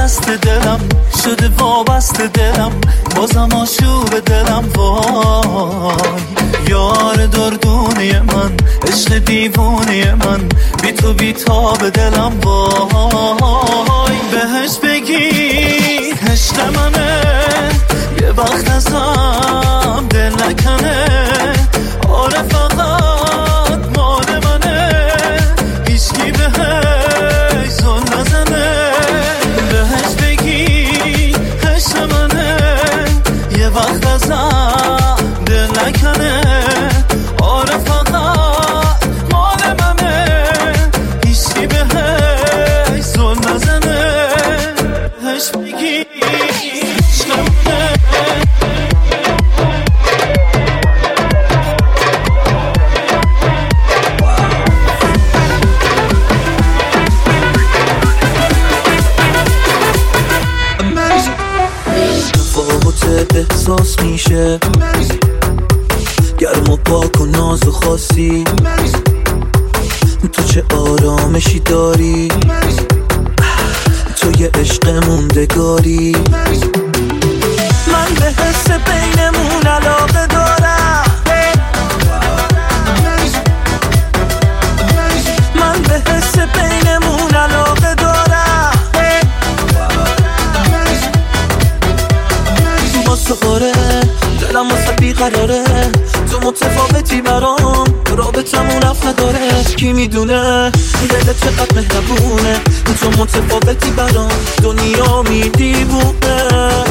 دست دلم شده وابسته دلم بازم آشوب دلم وای یار دردونه من عشق دیوونه من بی تو بی تاب دلم وای بهش بگی عشق منه یه وقت ازم دل نکنه آره فقط مال منه هیچکی بهش زل نزنه بهش بگی عشق منه یه وقت ازم دل نکنه آره فقط مال منه هیچکی بهش زل نزنه بهش بگی عشق منه احساس میشه گرم و پاک و ناز و خاصی تو چه آرامشی داری تو یه عشق موندگاری من به حس بینمون علاقه دارم من به حس بینمون علاقه دارم آره دلم واسه بیقراره تو متفاوتی برام رابطمون رفت نداره کی میدونه دلت چقدر مهربونه تو متفاوتی برام دنیا میدیبونه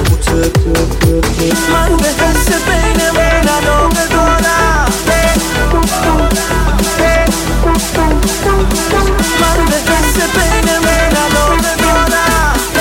من به حس بینمون علاقه دارم من به حس بینمون علاقه دارم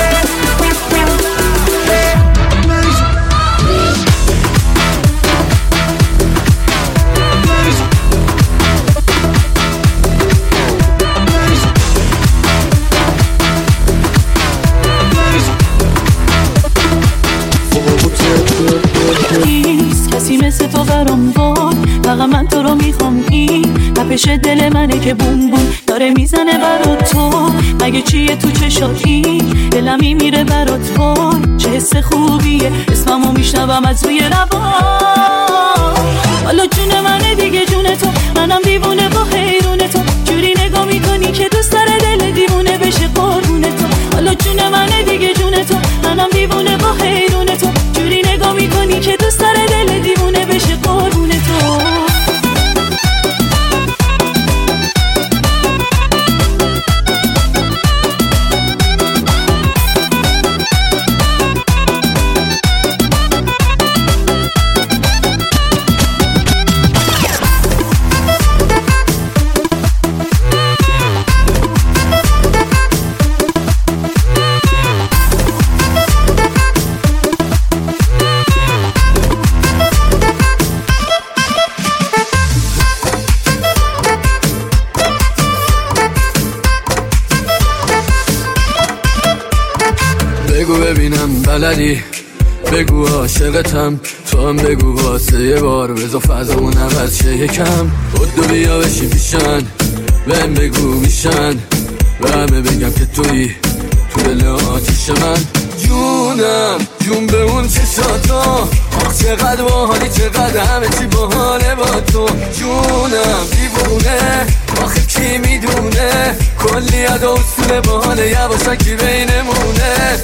کسی مثل تو برام وای فقط من تو رو میخوام این تپش دل منه که بوم بوم داره میزنه برات تو مگه چیه تو چشاتی دلمی میره برات وای چه حس خوبیه اسممو میشنوم از روی لبام حالا جون منه دیگه جون تو منم دیوونه با حیرون تو جوری نگاه میکنی که دوست داره دل دیوونه بشه قربون تو حالا جون منه دیگه جون تو منم دیوونه با حیرون تو جوری نگاه میکنی که دوست داره دل دیوونه بشه قربون تو بگو ببینم بلدی بگو عاشقتم تو هم بگو واسه یه بار بذار فضامون عوض شه یکم خود و بیا بشی پیشن بهم بگو میشن و همه بگم که تویی تو دل آتیش من جونم جون به اون چشاتا آخ چقدر باحالی چقدر همه چی باحاله با تو جونم دیوونه آخه کی میدونه کلی ادا اصول باحاله یواشکی بینمونه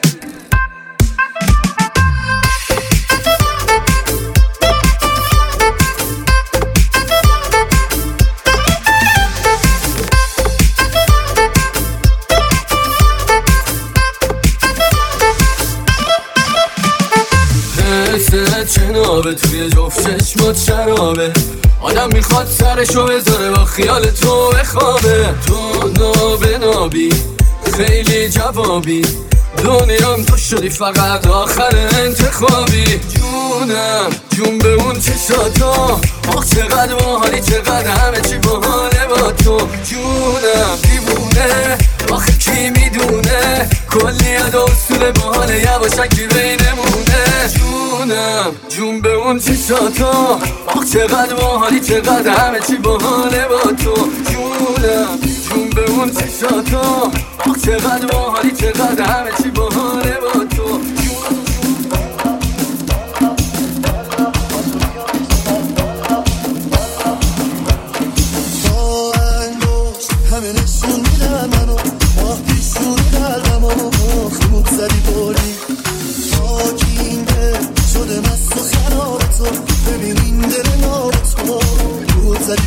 چنابه توی جفت چشمات شرابه آدم میخواد سرشو بذاره با خیال تو بخوابه تو نابه نابی خیلی جوابی دنیام تو شدی فقط آخر انتخابی جونم جون به اون چشاتا آخ چقدر باحالی چقدر همه چی باحاله با تو جونم دیوونه آخه کی میدونه کلی ادا اصول باحاله یواشکی بینمونه جونم جون به اون چشاتا آخ چقدر باحالی چقدر همه چی باحاله با تو جونم جون به اون چشاتا آخ چقدر باحالی چقدر همه چی باحاله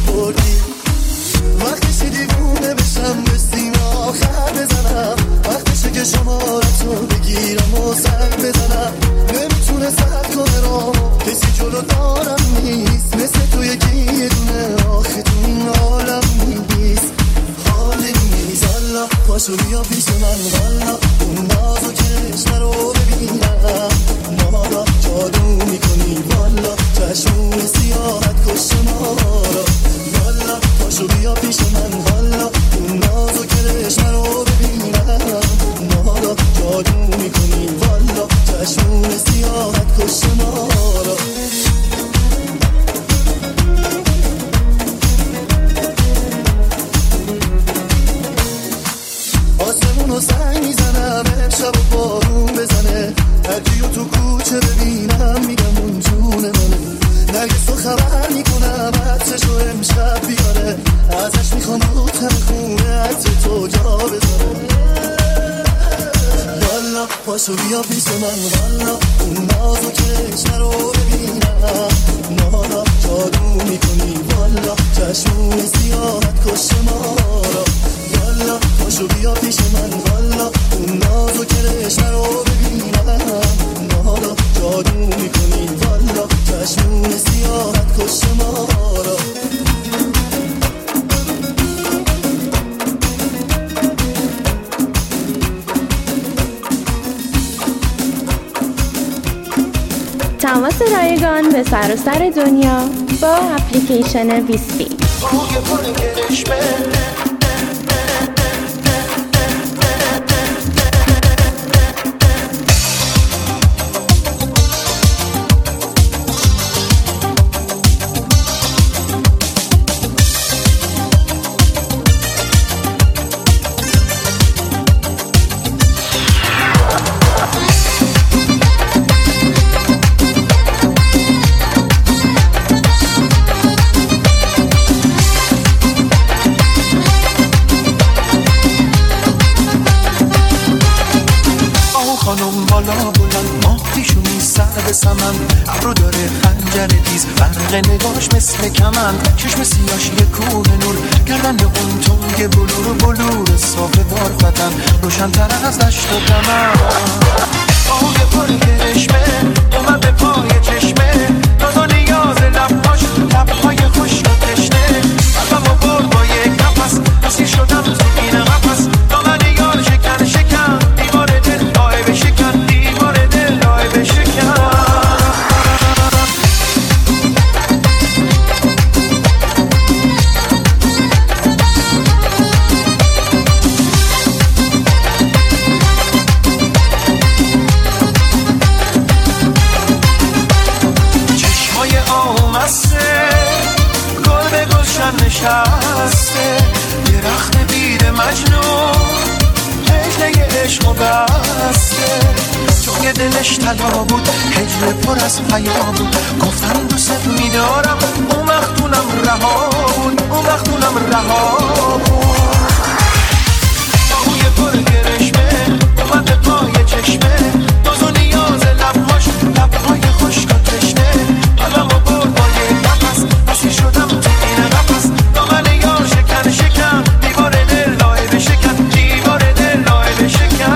بردی وقتشه دیوونه بشم به سینه آخر بزنم وقتشه که شمارتو بگیرم و سر بزنم نمیتونه سرد کنه رو کسی جلو دارم نیست مثل تو یکی یه دونه آخه تو این عالم نیست حالی نیست والا پاشو بیا پیش من والا اون نازو کشم رو ببینم ماما جادو میکنی والا چشمون سیاحت کش ما را والا پاشو بیا پیش من والا اون نازو کشم رو ببینم ماما جادو میکنی والا چشمون سیاحت کش ما را آسمونو سنگ میزنم امشب و بارون بزنه هرکیو تو کوچه ببینم میگم اون جون منه نرگسو خبر میکنم عطرشو امشب بیاره ازش میخوام رو تن خونه عطر تو جا بذاره والا پاشو بیا پیش من والا اون نازو کشم رو ببینم نارا جادو میکنی والا چشمون سیاحت کش ما را والا پاشو بیا پیش من والا اون نازو کشم رو ببینم نارا جادو میکنی والا چشمون سیاحت کش ما را تماس رایگان به سراسر دنیا با اپلیکیشن ویسپی. خانم بالا بلند ماهیشونی سر به سمن ابرو داره خنجر تیز برق نگاش مثل کمن چشم سیاش یه کوه نور گردن اون تنگ بلور صاف بار فتن روشن‌تر از دشت و دمن آهوی پر کرشمه اومد به پای چشمه نازا نیاز لبهای خشک و تشنه قلبمو برد با یک نفس اسیر شدم تو این قفس دامن یار شکن شکن دیوار دل لای بشکن دیوار دل لای بشکن چشمای آمسته گل به گلشن نشسته درخت بید مجنون هجله عشق و بسته چون یه دلش طلا بود هجله پر از حیا بود گفتم دوست میدارم اون وقتونم رها بود اون وقتونم رها بود آهوی پر گرشمه اومد به پای چشمه ناز و نیاز لبهای خشک و تشنه قلبمو برد با یک نفس اسیر شدم تو این قفس دامن یار شکن شکن دیوار دل لای بشکن دیوار دل لای بشکن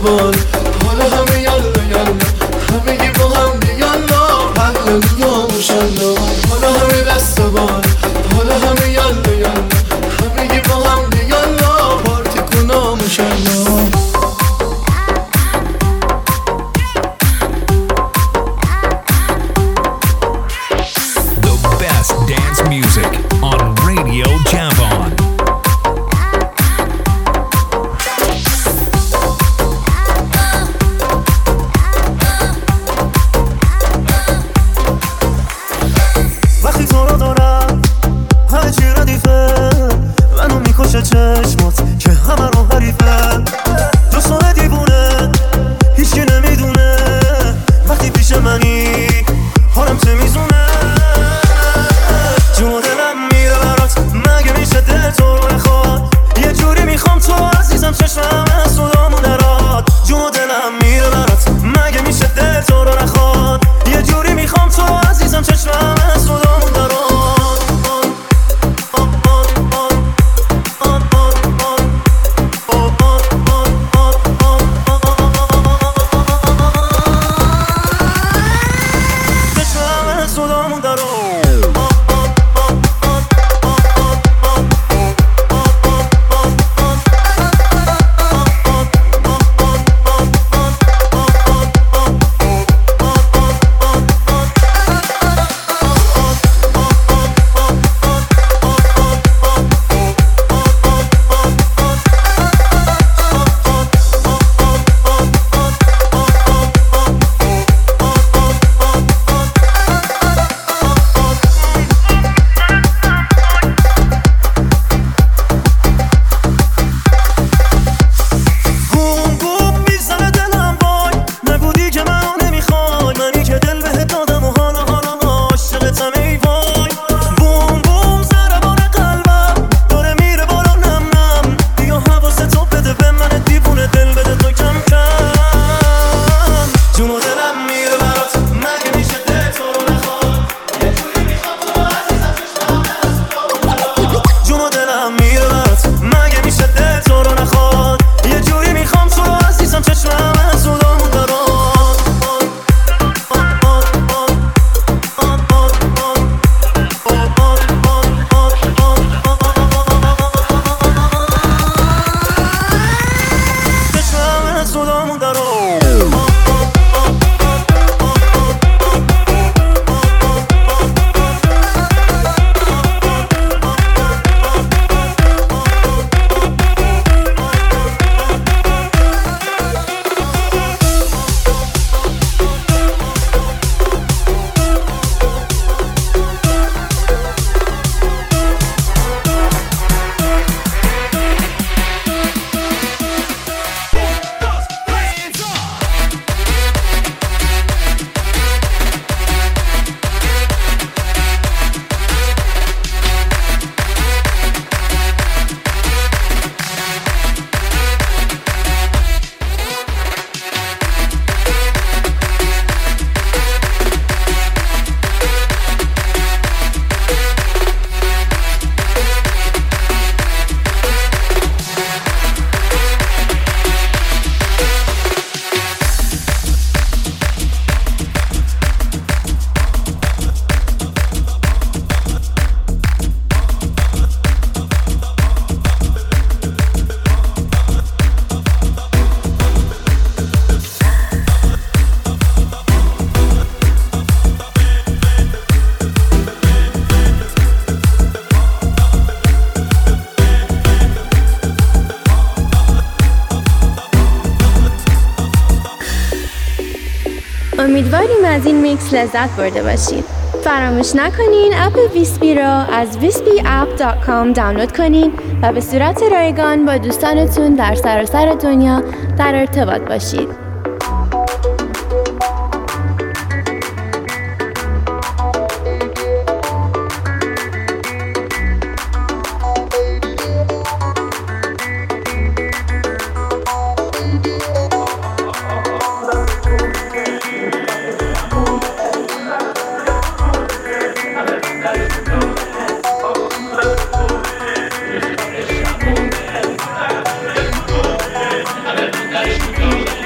بال حالا همه یالا یالا همه با هم یالا هللویا ماشاءالله حالا همه دست بال حالا همه یالا یالا همه با هم یالا پارتی کنا ماشاءالله Dance music on Radio Javon. وقتی تو رو دارم همه چی ردیفه منو میکشه چشمات که همه رو حریفه دوستانه دیوونه هیچکی نمیدونه وقتی پیش منی حالم چه میزونه جون دلم میره برات مگه میشه دل تو رو بخواد یه جوری میخوام تو عزیزم چشمم از صدامون درات جون دلم میره برات مگه میشه دل تو رو نخواد یه جوری میخوام تو عزیزم چشمم از صدامون درات امیدواریم از این میکس لذت برده باشید. فراموش نکنین اپ ویسپی رو از wispyapp.com دانلود کنین و به صورت رایگان با دوستانتون در سراسر دنیا در ارتباط باشید. Go.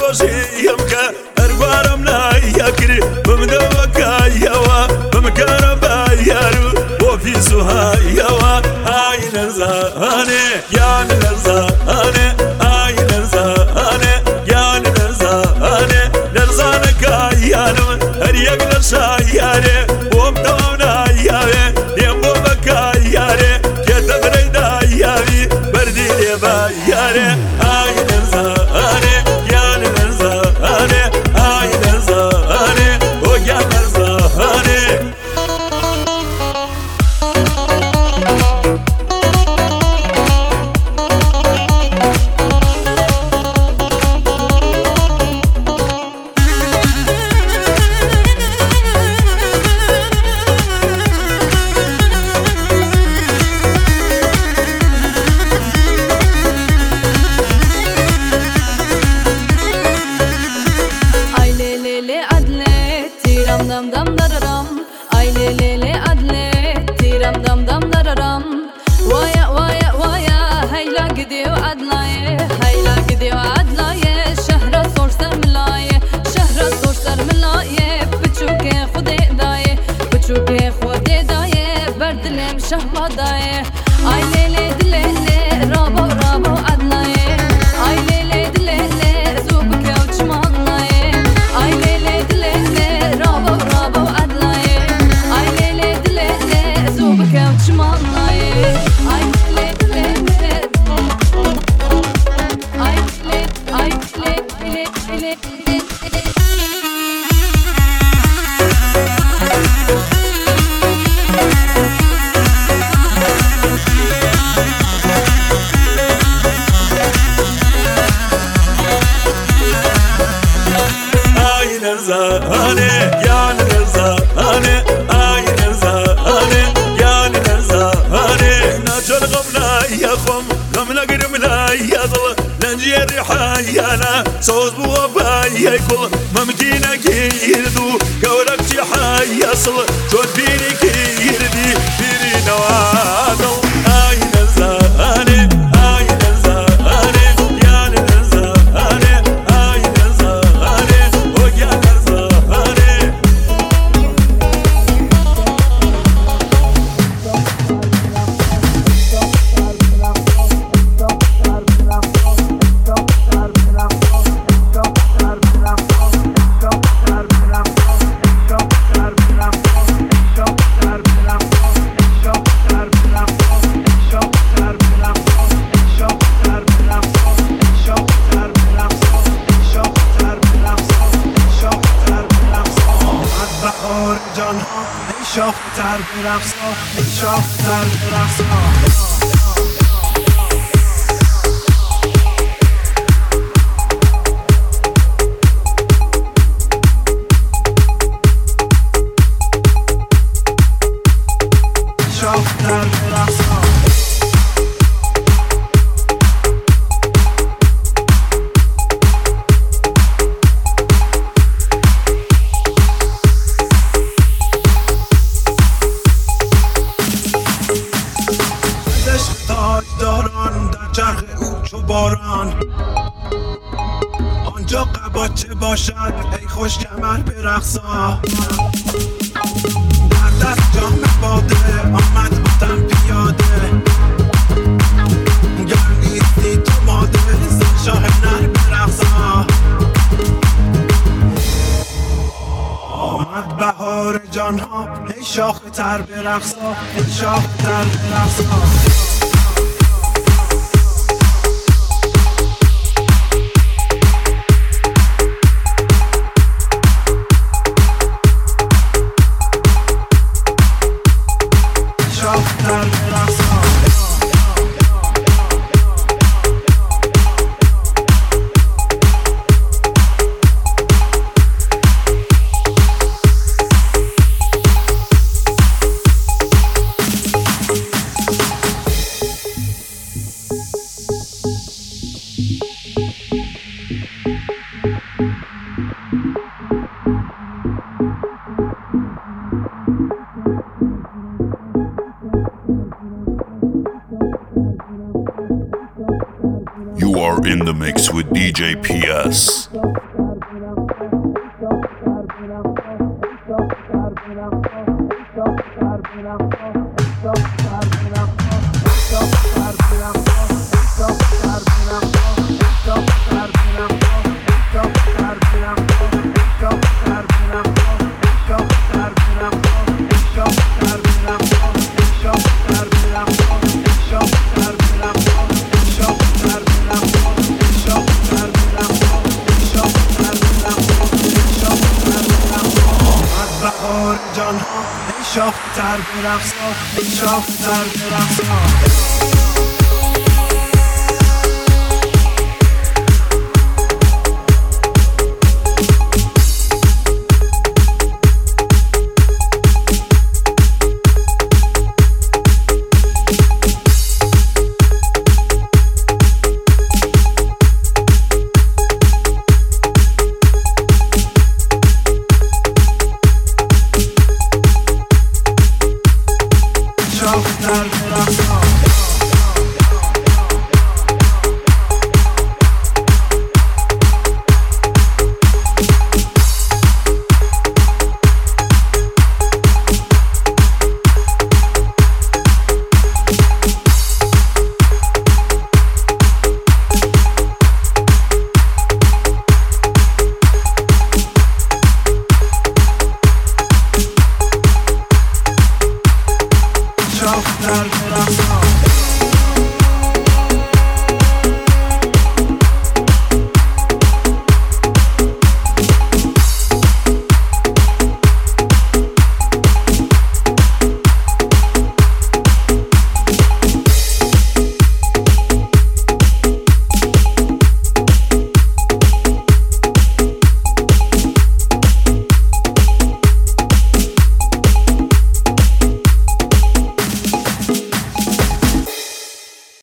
روزیم که ارگوارم نایکری بمدوکایوا بمکارم بایارو وفی سوهایوا ای نرزانه یا نرزانه ای نرزانه یا نرزانه نرزانه کایانم هر یک نرشایاره ومدونا یاره یمو بکایاره که تبری دایاری بردی بایاره ای نرزانه یا نرزانه ای نرزانه او یا نرزانه شهباداye ay lele dilele rabo rabo adnaye ay lele dilele zub ke uçmanlaye ay lele dilele rabo rabo adnaye ay lele dilele zub ke uçmanlaye ay lele dilele ay lele نرزانه یا نرزانه ای نرزانه یا نرزانه ناجر غمنا يا خم غمنا قرمنا يا ظل ننجي الرحايانا صوت بوابايا يكل ممكينا كيردو قولك شي حايا صل شوت فيني كيردي فيني نوادل اي نرزانه اي نرزانه يا نرزانه اي نرزانه ويا نرزانه شافتر برقصا شافتر برقصا شافتر برقصا داران در چرخ او چو باران آنجا قباچه باشد ای خوش کمر برقصا در دست جام باده آمد آدم پیاده گر نیستی تو ماده زن شاه نر برقصا آمد بهار جان ها ای شاخ تر برقصا ای شاخ تر برقصا You are in the mix with DJ PS. جان ها ای شاخ تر برقصا ای شاخ تر برقصا